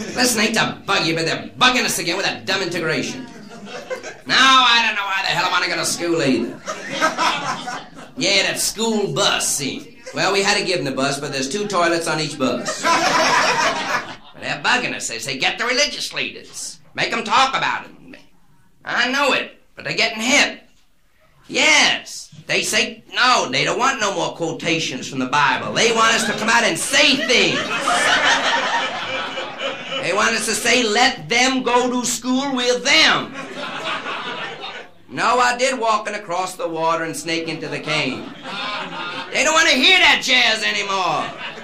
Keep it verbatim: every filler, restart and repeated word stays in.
Listen, I hate to bug you, but they're bugging us again with that dumb integration. Now, I don't know why the hell I want to go to school either. Yeah, that school bus, see. Well, we had to give them the bus, but there's two toilets on each bus. But they're bugging us. They say, get the religious leaders. Make them talk about it. I know it, but they're getting hip. Yes. They say, no, they don't want no more quotations from the Bible. They want us to come out and say things. They want us to say, let them go to school with them. No, I did walking across the water and snake into the cane. They don't want to hear that jazz anymore.